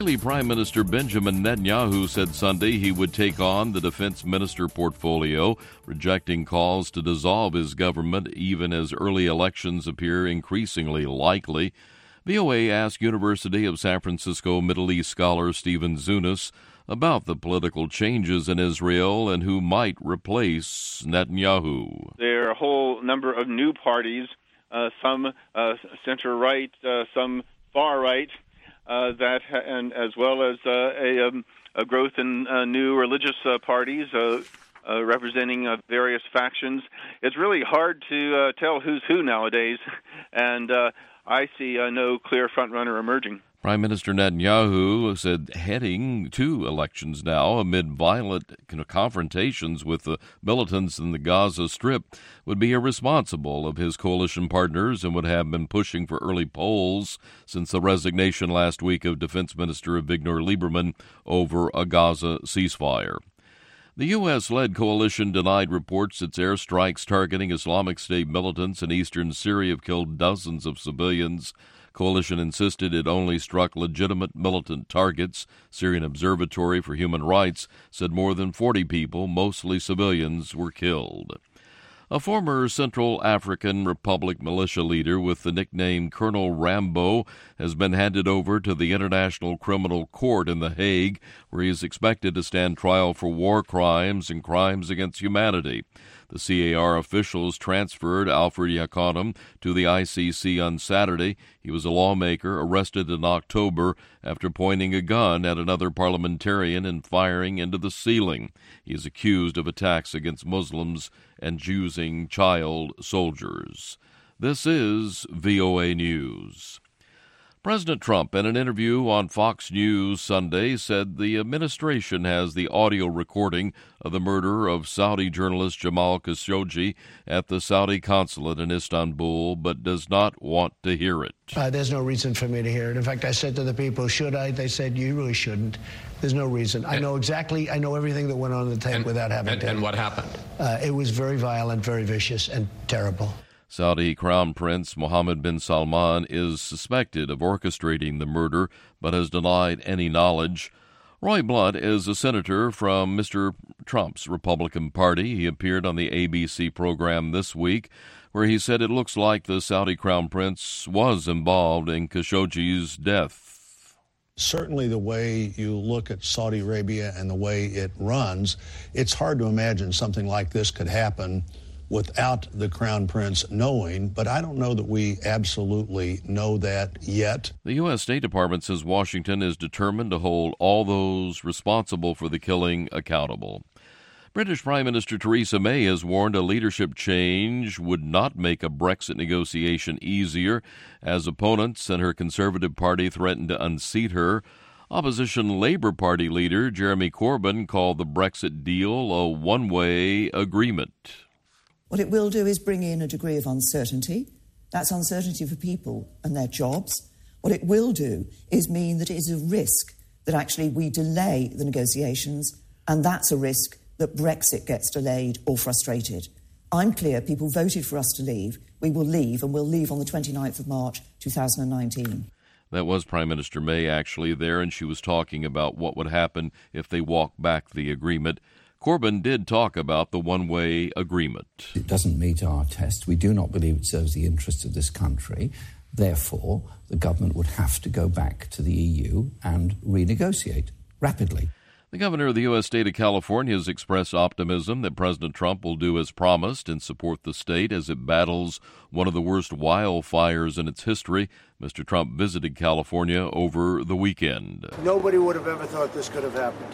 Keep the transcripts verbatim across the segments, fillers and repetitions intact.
Israeli Prime Minister Benjamin Netanyahu said Sunday he would take on the defense minister portfolio, rejecting calls to dissolve his government even as early elections appear increasingly likely. V O A asked University of San Francisco Middle East scholar Stephen Zunas about the political changes in Israel and who might replace Netanyahu. There are a whole number of new parties, uh, some uh, center-right, uh, some far-right, Uh, that ha- and as well as uh, a, um, a growth in uh, new religious uh, parties uh, uh, representing uh, various factions. It's really hard to uh, tell who's who nowadays, and uh, I see uh, no clear front-runner emerging. Prime Minister Netanyahu said heading to elections now amid violent confrontations with the militants in the Gaza Strip would be irresponsible of his coalition partners and would have been pushing for early polls since the resignation last week of Defense Minister Avigdor Lieberman over a Gaza ceasefire. The U S-led coalition denied reports its airstrikes targeting Islamic State militants in eastern Syria have killed dozens of civilians. Coalition insisted it only struck legitimate militant targets. Syrian Observatory for Human Rights said more than forty people, mostly civilians, were killed. A former Central African Republic militia leader with the nickname Colonel Rambo has been handed over to the International Criminal Court in The Hague, where he is expected to stand trial for war crimes and crimes against humanity. The C A R officials transferred Alfred Yaconem to the I C C on Saturday. He was a lawmaker arrested in October after pointing a gun at another parliamentarian and firing into the ceiling. He is accused of attacks against Muslims and using child soldiers. This is V O A News. President Trump, in an interview on Fox News Sunday, said the administration has the audio recording of the murder of Saudi journalist Jamal Khashoggi at the Saudi consulate in Istanbul, but does not want to hear it. Uh, there's no reason for me to hear it. In fact, I said to the people, should I? They said, you really shouldn't. There's no reason. I know exactly, I know everything that went on in the tape and, without having and, to. And what happened? Uh, it was very violent, very vicious, and terrible. Saudi Crown Prince Mohammed bin Salman is suspected of orchestrating the murder, but has denied any knowledge. Roy Blunt is a senator from Mister Trump's Republican Party. He appeared on the A B C program this week, where he said it looks like the Saudi Crown Prince was involved in Khashoggi's death. Certainly the way you look at Saudi Arabia and the way it runs, it's hard to imagine something like this could happen without the Crown Prince knowing, but I don't know that we absolutely know that yet. The U S. State Department says Washington is determined to hold all those responsible for the killing accountable. British Prime Minister Theresa May has warned a leadership change would not make a Brexit negotiation easier, as opponents and her Conservative Party threatened to unseat her. Opposition Labour Party leader Jeremy Corbyn called the Brexit deal a one-way agreement. What it will do is bring in a degree of uncertainty. That's uncertainty for people and their jobs. What it will do is mean that it is a risk that actually we delay the negotiations, and that's a risk that Brexit gets delayed or frustrated. I'm clear people voted for us to leave. We will leave, and we'll leave on the twenty-ninth of March two thousand nineteen. That was Prime Minister May actually there, and she was talking about what would happen if they walk back the agreement. Corbyn did talk about the one-way agreement. It doesn't meet our test. We do not believe it serves the interests of this country. Therefore, the government would have to go back to the E U and renegotiate rapidly. The governor of the U S state of California has expressed optimism that President Trump will do as promised and support the state as it battles one of the worst wildfires in its history. Mister Trump visited California over the weekend. Nobody would have ever thought this could have happened.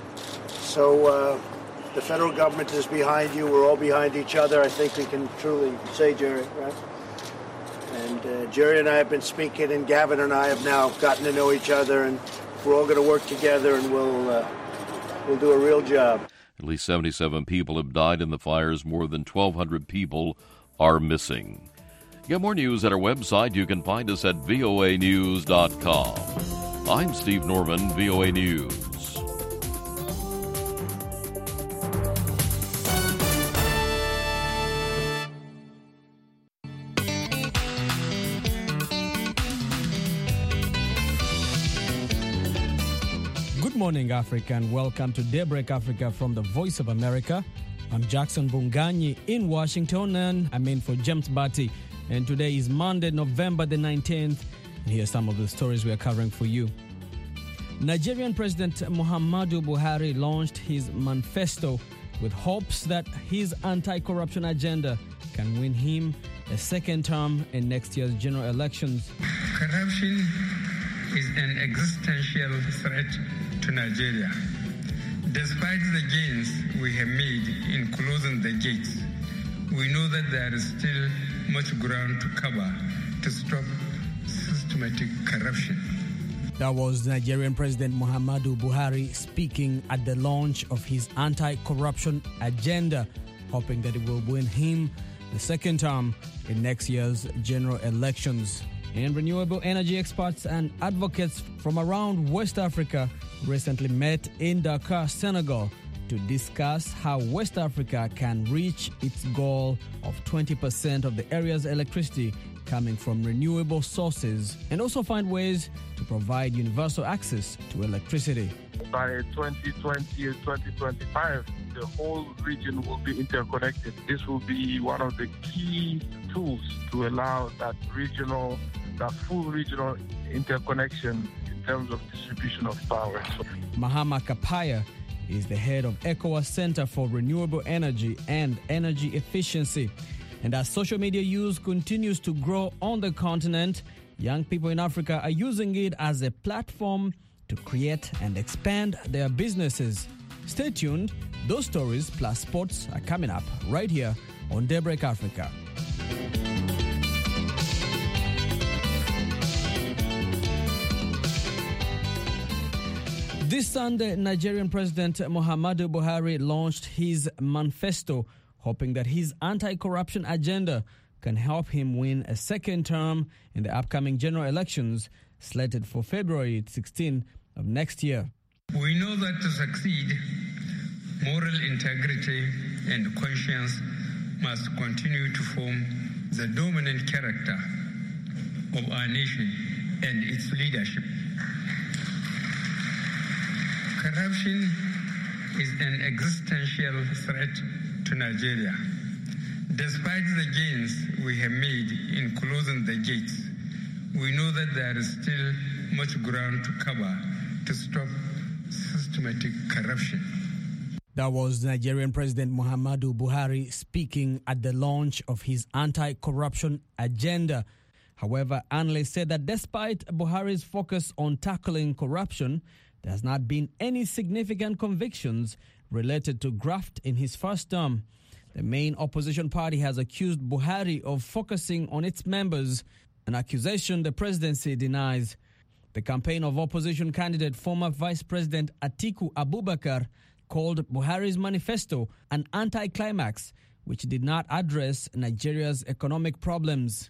So uh, the federal government is behind you. We're all behind each other. I think we can truly say, Jerry, right? And uh, Jerry and I have been speaking, and Gavin and I have now gotten to know each other, and we're all going to work together, and we'll uh, we'll do a real job. At least seventy-seven people have died in the fires. More than twelve hundred people are missing. Get more news at our website. You can find us at V O A news dot com. I'm Steve Norman, V O A News. Good morning, Africa, and welcome to Daybreak Africa from the Voice of America. I'm Jackson Bunganyi in Washington, and I'm in for James Batty. And today is Monday, November the nineteenth. And here are some of the stories we are covering for you. Nigerian President Muhammadu Buhari launched his manifesto with hopes that his anti-corruption agenda can win him a second term in next year's general elections. Corruption is an existential threat to Nigeria. Despite the gains we have made in closing the gates, we know that there is still much ground to cover to stop systematic corruption. That was Nigerian President Muhammadu Buhari speaking at the launch of his anti-corruption agenda, hoping that it will win him the second term in next year's general elections. And renewable energy experts and advocates from around West Africa recently met in Dakar, Senegal, to discuss how West Africa can reach its goal of twenty percent of the area's electricity coming from renewable sources, and also find ways to provide universal access to electricity. By twenty twenty or twenty twenty-five, the whole region will be interconnected. This will be one of the key tools to allow that regional, that full regional interconnection in terms of distribution of power. So, Mahama Kapaya is the head of ECOWAS Center for Renewable Energy and Energy Efficiency. And as social media use continues to grow on the continent, young people in Africa are using it as a platform to create and expand their businesses. Stay tuned. Those stories plus sports are coming up right here on Daybreak Africa. This Sunday, Nigerian President Muhammadu Buhari launched his manifesto, hoping that his anti-corruption agenda can help him win a second term in the upcoming general elections slated for February sixteenth of next year. We know that to succeed, moral integrity and conscience must continue to form the dominant character of our nation and its leadership. Corruption is an existential threat to Nigeria. Despite the gains we have made in closing the gates, we know that there is still much ground to cover to stop systematic corruption. That was Nigerian President Muhammadu Buhari speaking at the launch of his anti-corruption agenda. However, analysts said that despite Buhari's focus on tackling corruption, there has not been any significant convictions related to graft in his first term. The main opposition party has accused Buhari of focusing on its members, an accusation the presidency denies. The campaign of opposition candidate, former Vice President Atiku Abubakar, called Buhari's manifesto an anti-climax, which did not address Nigeria's economic problems.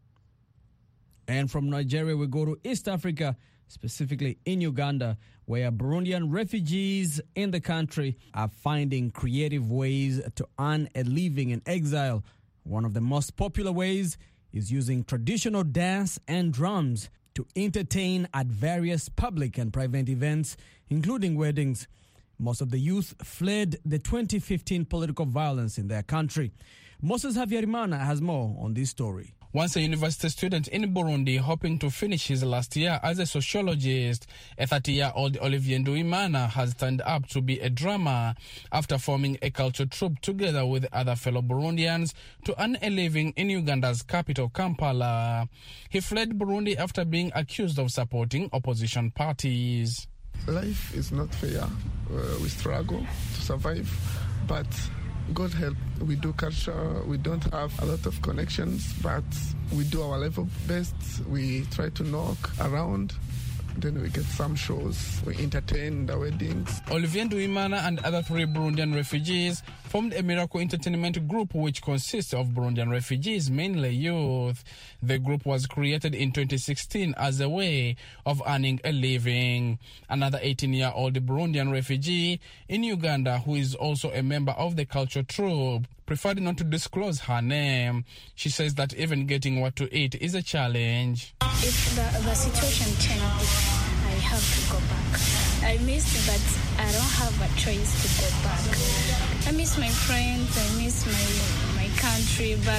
And from Nigeria, we go to East Africa, specifically in Uganda, where Burundian refugees in the country are finding creative ways to earn a living in exile. One of the most popular ways is using traditional dance and drums to entertain at various public and private events, including weddings. Most of the youth fled the twenty fifteen political violence in their country. Moses Havyarimana has more on this story. Once a university student in Burundi hoping to finish his last year as a sociologist, a thirty-year-old Olivier Nduimana has turned up to be a drummer after forming a culture troupe together with other fellow Burundians to earn a living in Uganda's capital, Kampala. He fled Burundi after being accused of supporting opposition parties. Life is not fair. Uh, we struggle to survive, but God help, we do culture, we don't have a lot of connections, but we do our level best. We try to knock around, then we get some shows, we entertain the weddings. Olivier Nduimana and other three Burundian refugees formed a miracle entertainment group which consists of Burundian refugees, mainly youth. The group was created in twenty sixteen as a way of earning a living. Another eighteen-year-old Burundian refugee in Uganda, who is also a member of the culture troupe, preferred not to disclose her name. She says that even getting what to eat is a challenge. If the, the situation changes, I have to go back. I I miss, but I don't have a choice to go back. I miss my friends, I miss my my country, but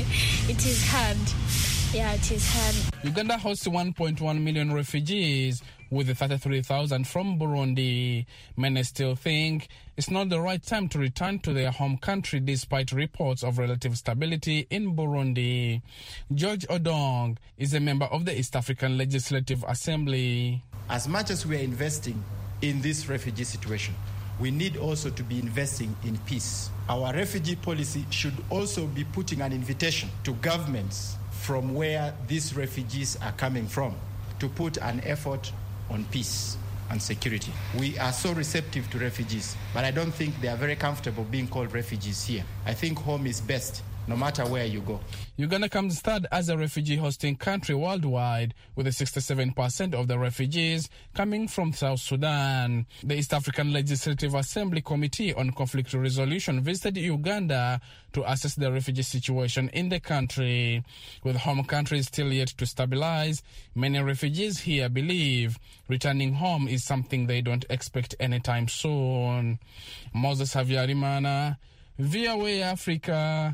it is hard. Yeah, it is hard. Uganda hosts one point one million refugees, with thirty-three thousand from Burundi. Many still think it's not the right time to return to their home country despite reports of relative stability in Burundi. George Odong is a member of the East African Legislative Assembly. As much as we are investing in this refugee situation, we need also to be investing in peace. Our refugee policy should also be putting an invitation to governments from where these refugees are coming from to put an effort on peace and security. We are so receptive to refugees, but I don't think they are very comfortable being called refugees here. I think home is best, no matter where you go. Uganda comes third as a refugee hosting country worldwide, with sixty-seven percent of the refugees coming from South Sudan. The East African Legislative Assembly Committee on Conflict Resolution visited Uganda to assess the refugee situation in the country. With home countries still yet to stabilize, many refugees here believe returning home is something they don't expect anytime soon. Moses Havyarimana, V O A Africa,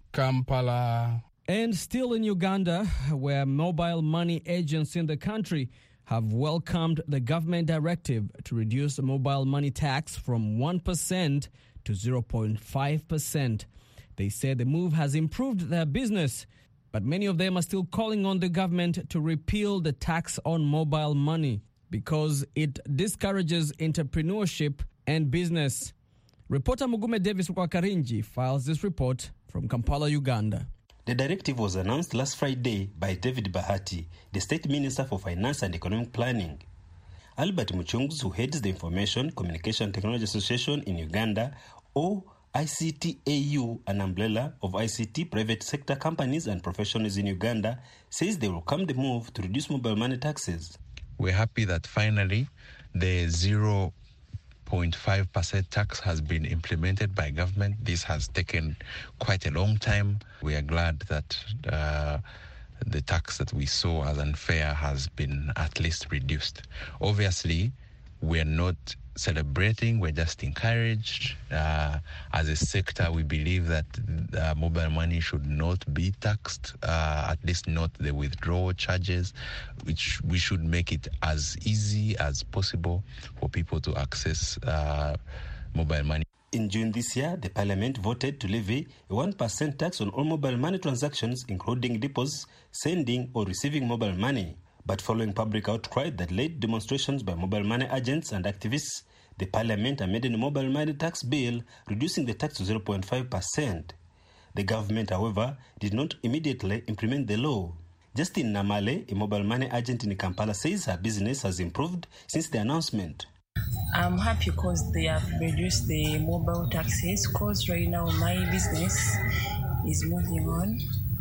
Kampala. And still in Uganda, where mobile money agents in the country have welcomed the government directive to reduce the mobile money tax from one percent to zero point five percent. They say the move has improved their business, but many of them are still calling on the government to repeal the tax on mobile money because it discourages entrepreneurship and business. Reporter Mugume Davis Wakarinji files this report from Kampala, Uganda. The directive was announced last Friday by David Bahati, the State Minister for Finance and Economic Planning. Albert Muchungus, who heads the Information Communication Technology Association in Uganda, or I C T A U, an umbrella of I C T private sector companies and professionals in Uganda, says they welcome the move to reduce mobile money taxes. We're happy that finally the zero point five percent tax has been implemented by government. This has taken quite a long time. We are glad that uh, the tax that we saw as unfair has been at least reduced. Obviously, we're not celebrating, we're just encouraged. Uh, as a sector, we believe that uh, mobile money should not be taxed, uh, at least not the withdrawal charges, which we should make it as easy as possible for people to access uh, mobile money. In June this year, the Parliament voted to levy a one percent tax on all mobile money transactions, including deposits, sending or receiving mobile money. But following public outcry that led demonstrations by mobile money agents and activists, the Parliament amended the mobile money tax bill, reducing the tax to zero point five percent. The government, however, did not immediately implement the law. Justin Namale, a mobile money agent in Kampala, says her business has improved since the announcement. I'm happy because they have reduced the mobile taxes, because right now my business is moving on.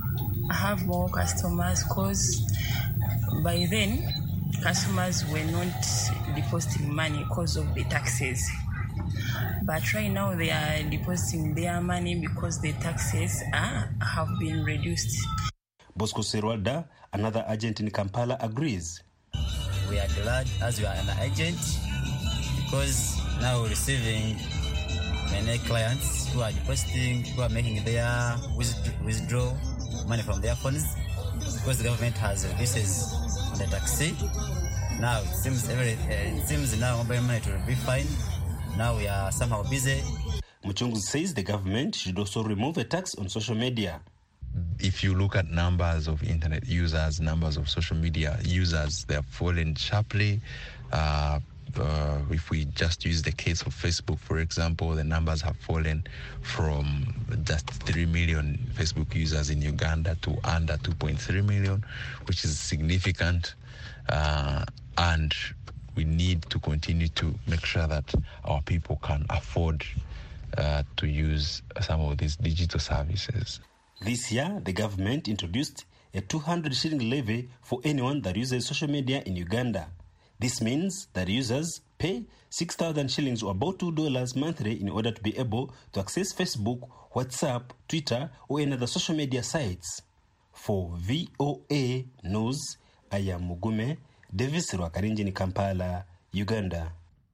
I have more customers because by then, customers were not depositing money because of the taxes. But right now, they are depositing their money because the taxes are, have been reduced. Bosco Serwalda, another agent in Kampala, agrees. We are glad as we are an agent because now we're receiving many clients who are depositing, who are making their withdraw money from their funds because the government has reduced the taxi. Now it seems every, uh, it seems now mobile money to be fine. Now we are somehow busy. Muchungu says the government should also remove a tax on social media. If you look at numbers of internet users, numbers of social media users, they have fallen sharply. Uh, uh, if we just use the case of Facebook, for example, the numbers have fallen from just three million Facebook users in Uganda to under two point three million, which is significant. Uh, and we need to continue to make sure that our people can afford uh, to use some of these digital services. This year, the government introduced a two hundred shilling levy for anyone that uses social media in Uganda. This means that users pay six thousand shillings or about two dollars monthly in order to be able to access Facebook, WhatsApp, Twitter, or any other social media sites. For V O A News, I am Mugume Davis Rwakarinji in Kampala, Uganda.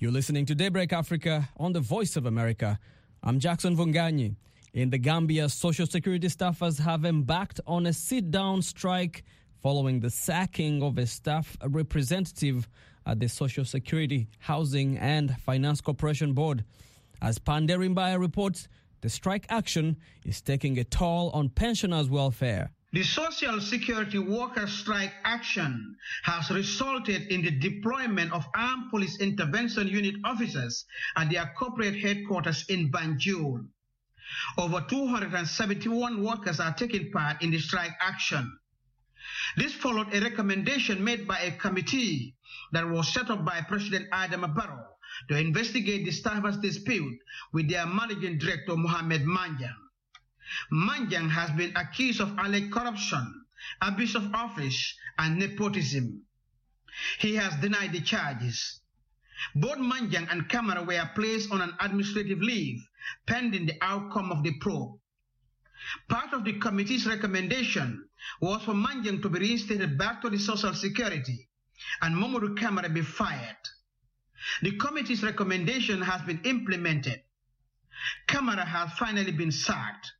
You're listening to Daybreak Africa on the Voice of America. I'm Jackson Vunganyi. In the Gambia, Social Security staffers have embarked on a sit-down strike following the sacking of a staff representative at the Social Security, Housing and Finance Corporation Board. As Panderimbaya reports, the strike action is taking a toll on pensioners' welfare. The Social Security Workers' Strike action has resulted in the deployment of Armed Police Intervention Unit officers at their corporate headquarters in Banjul. Over two hundred seventy-one workers are taking part in the strike action. This followed a recommendation made by a committee that was set up by President Adama Barrow to investigate the staffers' dispute with their managing director, Mohamed Manjang. Manjang has been accused of alleged corruption, abuse of office, and nepotism. He has denied the charges. Both Manjang and Camara were placed on an administrative leave pending the outcome of the probe. Part of the committee's recommendation was for Manjang to be reinstated back to the Social Security and Mamadou Camara be fired. The committee's recommendation has been implemented. Camara has finally been sacked.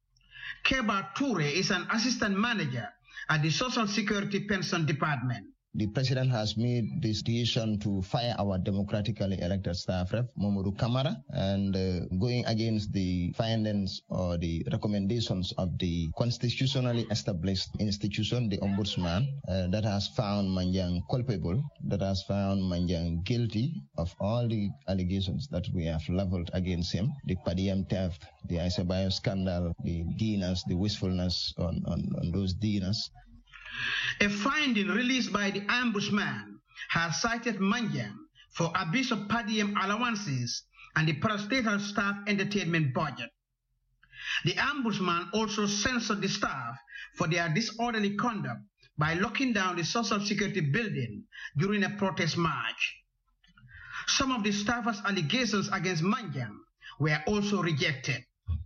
Keba Toure is an assistant manager at the Social Security Pension Department. The president has made this decision to fire our democratically elected staff rep, Mamadou Camara, and uh, going against the findings or the recommendations of the constitutionally established institution, the Ombudsman, uh, that has found Manjang culpable, that has found Manjang guilty of all the allegations that we have leveled against him, the Padiem theft, the Isabayo scandal, the dinners, the wastefulness on, on, on those dinners. A finding released by the Ombudsman has cited Manjang for abuse of per diem allowances and the parastatal staff entertainment budget. The Ombudsman also censored the staff for their disorderly conduct by locking down the Social Security building during a protest march. Some of the staffers' allegations against Manjang were also rejected.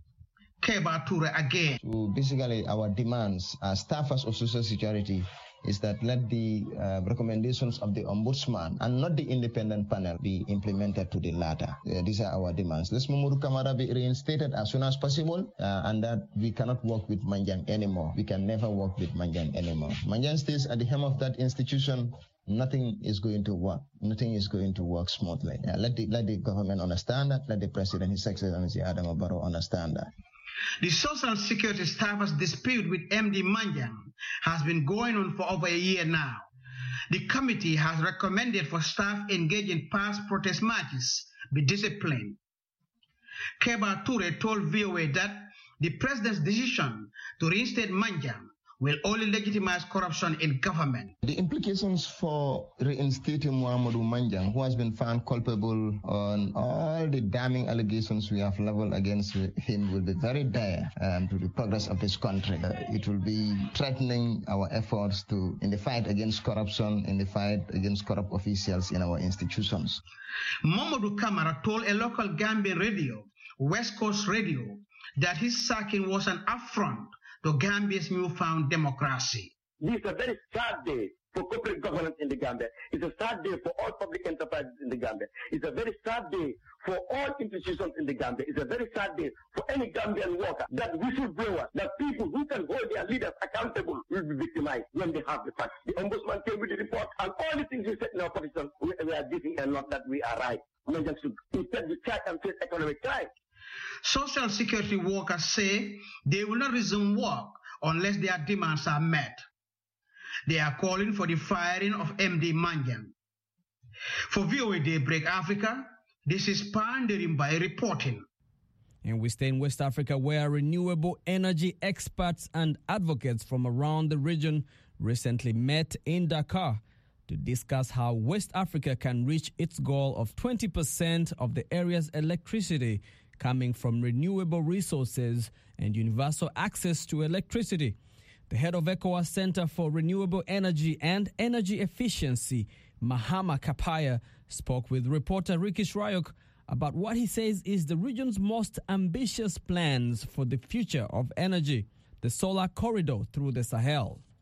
Keba Toure again. So basically, our demands as staffers of Social Security is that let the uh, recommendations of the Ombudsman and not the independent panel be implemented to the latter. Uh, these are our demands. Let Mamadou Camara be reinstated as soon as possible, uh, and that we cannot work with Manjang anymore. We can never work with Manjang anymore. Manjang stays at the helm of that institution. Nothing is going to work. Nothing is going to work smoothly. Uh, let the let the government understand that. Let the president, His Excellency Adama Barrow, understand that. The Social Security staffers' dispute with M D Manjang has been going on for over a year now. The committee has recommended for staff engaged in past protest marches be disciplined. Keba Toure told V O A that the president's decision to reinstate Manjang will only legitimize corruption in government. The implications for reinstating Muhammadu Manjang, who has been found culpable on all the damning allegations we have leveled against him, will be very dire um, to the progress of this country. Uh, it will be threatening our efforts to in the fight against corruption, in the fight against corrupt officials in our institutions. Mamadou Camara told a local Gambian radio, West Coast Radio, that his sacking was an affront to Gambia's newfound democracy. This is a very sad day for corporate governance in the Gambia. It's a sad day for all public enterprises in the Gambia. It's a very sad day for all institutions in the Gambia. It's a very sad day for any Gambian worker that whistleblowers, that people who can hold their leaders accountable will be victimized when they have the facts. The Ombudsman came with the report, and all the things we said in our position, we, we are giving and not that we are right. Instead, we try and face economic crime. Social Security workers say they will not resume work unless their demands are met. They are calling for the firing of M D Manjang. For V O A Daybreak Africa, this is Panderimbaya reporting. And we stay in West Africa, where renewable energy experts and advocates from around the region recently met in Dakar to discuss how West Africa can reach its goal of twenty percent of the area's electricity coming from renewable resources and universal access to electricity. The head of ECOWAS Center for Renewable Energy and Energy Efficiency, Mahama Kapaya, spoke with reporter Rikish Ryok about what he says is the region's most ambitious plans for the future of energy, the solar corridor through the Sahel.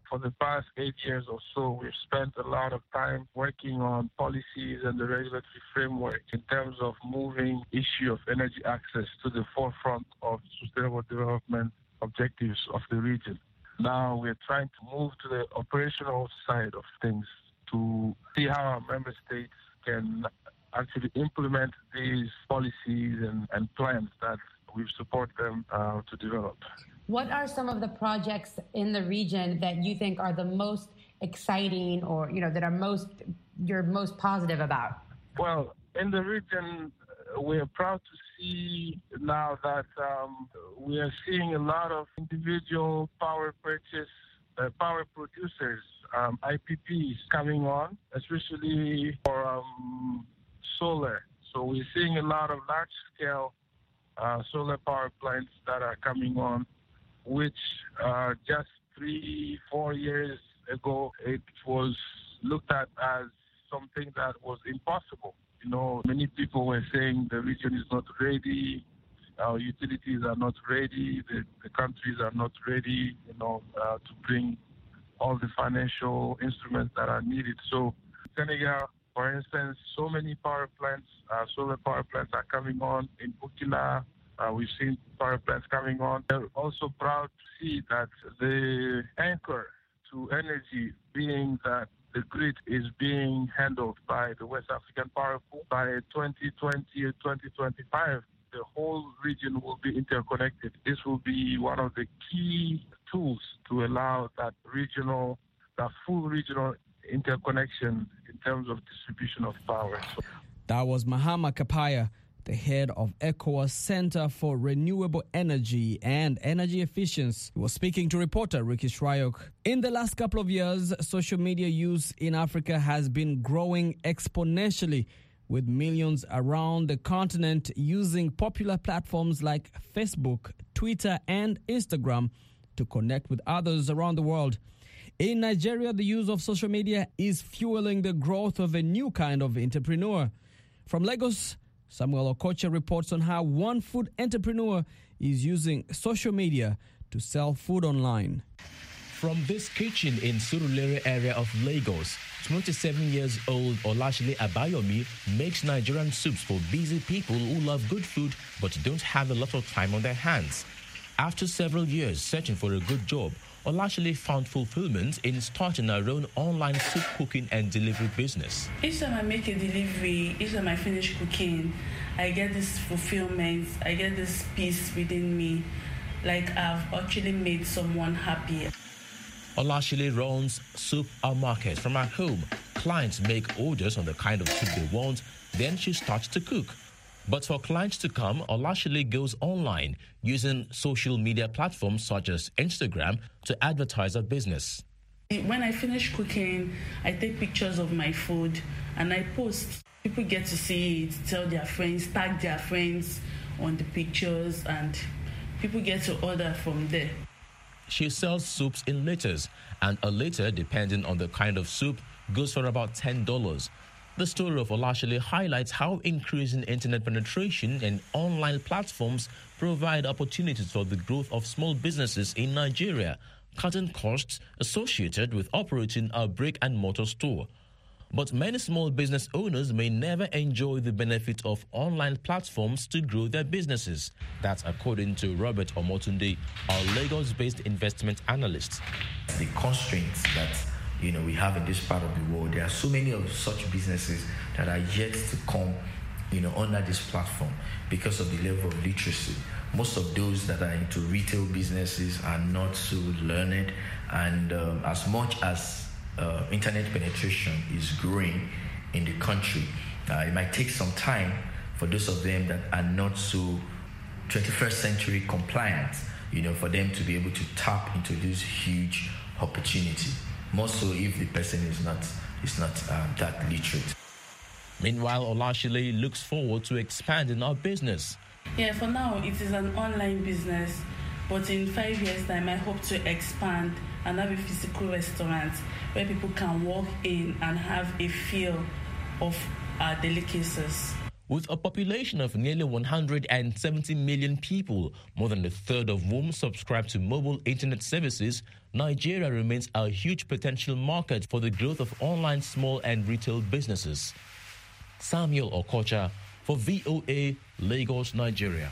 For the past eight years or so, we've spent a lot of time working on policies and the regulatory framework in terms of moving issue of energy access to the forefront of sustainable development objectives of the region. Now we're trying to move to the operational side of things to see how our member states can actually implement these policies and, and plans that we support them uh, to develop. What are some of the projects in the region that you think are the most exciting, or you know that are most you're most positive about? Well, in the region, we are proud to see now that um, we are seeing a lot of individual power purchase, uh, power producers, um, I P Ps coming on, especially for um, solar. So we're seeing a lot of large-scale uh, solar power plants that are coming on, which uh, just three, four years ago, it was looked at as something that was impossible. You know, many people were saying the region is not ready, our utilities are not ready, the, the countries are not ready, you know, uh, to bring all the financial instruments that are needed. So Senegal, for instance, so many power plants, uh, solar power plants are coming on in Burkina. Uh, we've seen power plants coming on. They're also proud to see that the anchor to energy being that the grid is being handled by the West African Power Pool. By twenty twenty or twenty twenty-five, the whole region will be interconnected. This will be one of the key tools to allow that regional, that full regional interconnection in terms of distribution of power. So that was Mahama Kapaya, the head of ECOWAS Center for Renewable Energy and Energy Efficiency. He was speaking to reporter Ricky Shryock. In the last couple of years, social media use in Africa has been growing exponentially, with millions around the continent using popular platforms like Facebook, Twitter, and Instagram to connect with others around the world. In Nigeria, the use of social media is fueling the growth of a new kind of entrepreneur. From Lagos, Samuel Okocha reports on how one food entrepreneur is using social media to sell food online. From this kitchen in Surulere area of Lagos, twenty-seven years old Olashile Abayomi makes Nigerian soups for busy people who love good food but don't have a lot of time on their hands. After several years searching for a good job, Olashile found fulfillment in starting her own online soup cooking and delivery business. Each time I make a delivery, each time I finish cooking, I get this fulfillment, I get this peace within me, like I've actually made someone happy. Olashile runs Soup Our Market from her home. Clients make orders on the kind of soup they want, then she starts to cook. But for clients to come, Olashile goes online using social media platforms such as Instagram to advertise her business. When I finish cooking, I take pictures of my food and I post. People get to see it, tell their friends, tag their friends on the pictures, and people get to order from there. She sells soups in liters, and a liter, depending on the kind of soup, goes for about ten dollars. The story of Olashile highlights how increasing internet penetration and online platforms provide opportunities for the growth of small businesses in Nigeria, cutting costs associated with operating a brick-and-mortar store. But many small business owners may never enjoy the benefit of online platforms to grow their businesses. That's according to Robert Omotunde, our Lagos-based investment analyst. The constraints that you know we have in this part of the world, there are so many of such businesses that are yet to come, you know, under this platform because of the level of literacy. Most of those that are into retail businesses are not so learned, and um, as much as uh, internet penetration is growing in the country, uh, it might take some time for those of them that are not so twenty-first century compliant, you know, for them to be able to tap into this huge opportunity. More so if the person is not is not um, that literate. Meanwhile, Olashile looks forward to expanding our business. Yeah, for now it is an online business, but in five years' time I hope to expand and have a physical restaurant where people can walk in and have a feel of our delicacies. With a population of nearly one hundred seventy million people, more than a third of whom subscribe to mobile internet services, Nigeria remains a huge potential market for the growth of online small and retail businesses. Samuel Okocha for V O A, Lagos, Nigeria.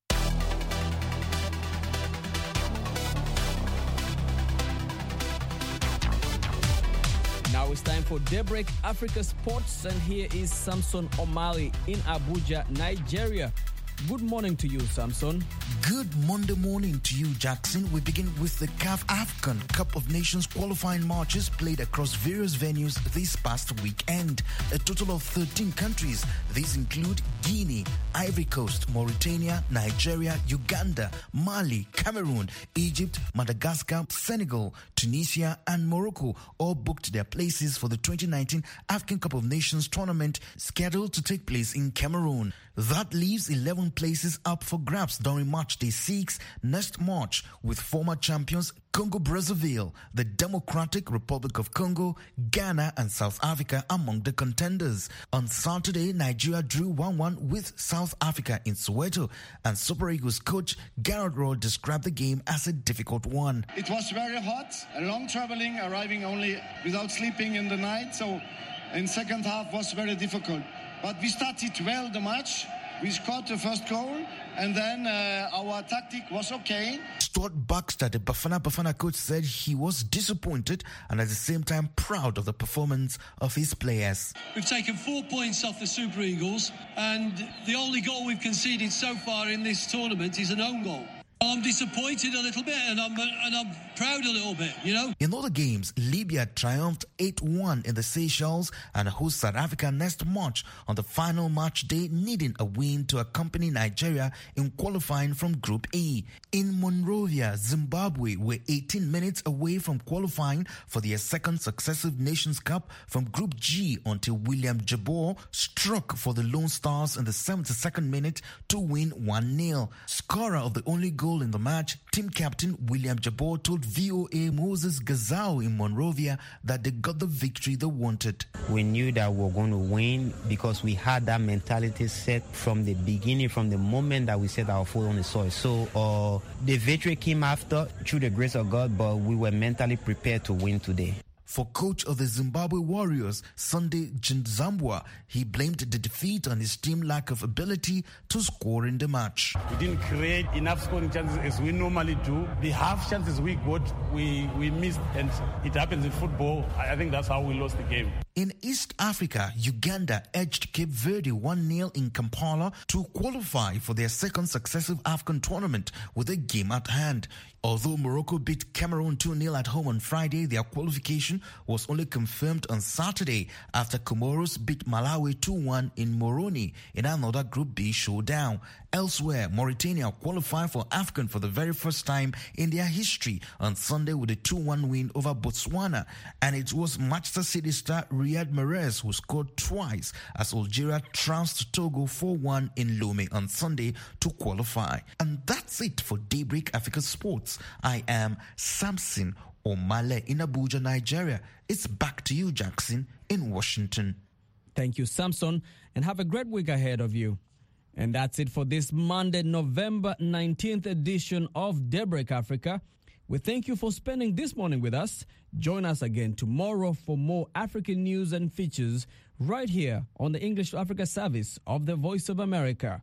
Now it's time for Daybreak Africa Sports, and here is Samson Omali in Abuja, Nigeria. Good morning to you, Samson. Good Monday morning to you, Jackson. We begin with the C A F African Cup of Nations qualifying matches played across various venues this past weekend. A total of thirteen countries. These include Guinea, Ivory Coast, Mauritania, Nigeria, Uganda, Mali, Cameroon, Egypt, Madagascar, Senegal, Tunisia, and Morocco all booked their places for the twenty nineteen African Cup of Nations tournament scheduled to take place in Cameroon. That leaves eleven places up for grabs during Match Day six next March, with former champions Congo-Brazzaville, the Democratic Republic of Congo, Ghana, and South Africa among the contenders. On Saturday, Nigeria drew one one with South Africa in Soweto, and Super Eagles coach Garrett Rowe described the game as a difficult one. It was very hot, a long traveling, arriving only without sleeping in the night, so in second half was very difficult. But we started well the match. We scored the first goal, and then uh, our tactic was okay. Stuart Baxter, the Bafana Bafana coach, said he was disappointed and at the same time proud of the performance of his players. We've taken four points off the Super Eagles, and the only goal we've conceded so far in this tournament is an own goal. I'm disappointed a little bit, and I'm and I'm proud a little bit, you know. In other games, Libya triumphed eight one in the Seychelles and hosts South Africa next March on the final match day, needing a win to accompany Nigeria in qualifying from Group E. In Monrovia, Zimbabwe were eighteen minutes away from qualifying for their second successive Nations Cup from Group G until William Jabor struck for the Lone Stars in the seventy-second minute to win one nil. Scorer of the only goal in the match, team captain William Jabor told V O A Moses Gazao in Monrovia that they got the victory they wanted. We knew that we were going to win because we had that mentality set from the beginning, from the moment that we set our foot on the soil. So uh, the victory came after, through the grace of God, but we were mentally prepared to win today. For coach of the Zimbabwe Warriors, Sunday Nzambwa, he blamed the defeat on his team's lack of ability to score in the match. We didn't create enough scoring chances as we normally do. The half chances we got, we, we missed, and it happens in football. I think that's how we lost the game. In East Africa, Uganda edged Cape Verde one nil in Kampala to qualify for their second successive AFCON tournament with a game at hand. Although Morocco beat Cameroon two nil at home on Friday, their qualification was only confirmed on Saturday after Comoros beat Malawi two one in Moroni in another Group B showdown. Elsewhere, Mauritania qualified for AFCON for the very first time in their history on Sunday with a two one win over Botswana, and it was Manchester City star Riyad Mahrez who scored twice as Algeria trounced Togo four one in Lomé on Sunday to qualify. And that's it for Daybreak Africa Sports. I am Samson Omale in Abuja, Nigeria. It's back to you, Jackson, in Washington. Thank you, Samson, and have a great week ahead of you. And that's it for this Monday, November nineteenth edition of Daybreak Africa. We thank you for spending this morning with us. Join us again tomorrow for more African news and features right here on the English to Africa service of the Voice of America.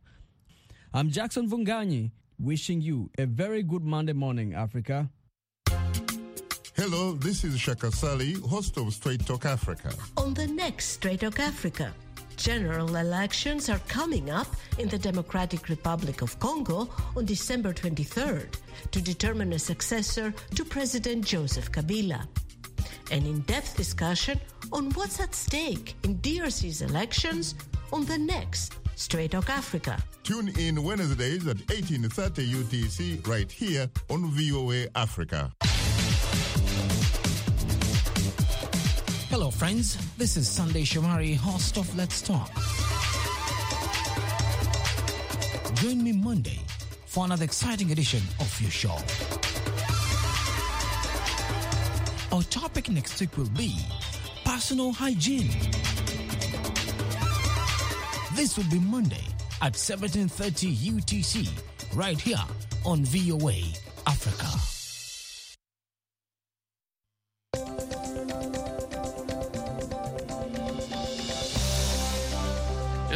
I'm Jackson Vunganyi, wishing you a very good Monday morning, Africa. Hello, this is Shaka Sali, host of Straight Talk Africa. On the next Straight Talk Africa, general elections are coming up in the Democratic Republic of Congo on December twenty-third to determine a successor to President Joseph Kabila. An in-depth discussion on what's at stake in D R C's elections on the next Straight Talk Africa. Tune in Wednesdays at eighteen thirty U T C right here on V O A Africa. Hello friends, this is Sunday Shomari, host of Let's Talk. Join me Monday for another exciting edition of your show. Our topic next week will be personal hygiene. This will be Monday at seventeen thirty U T C, right here on V O A Africa.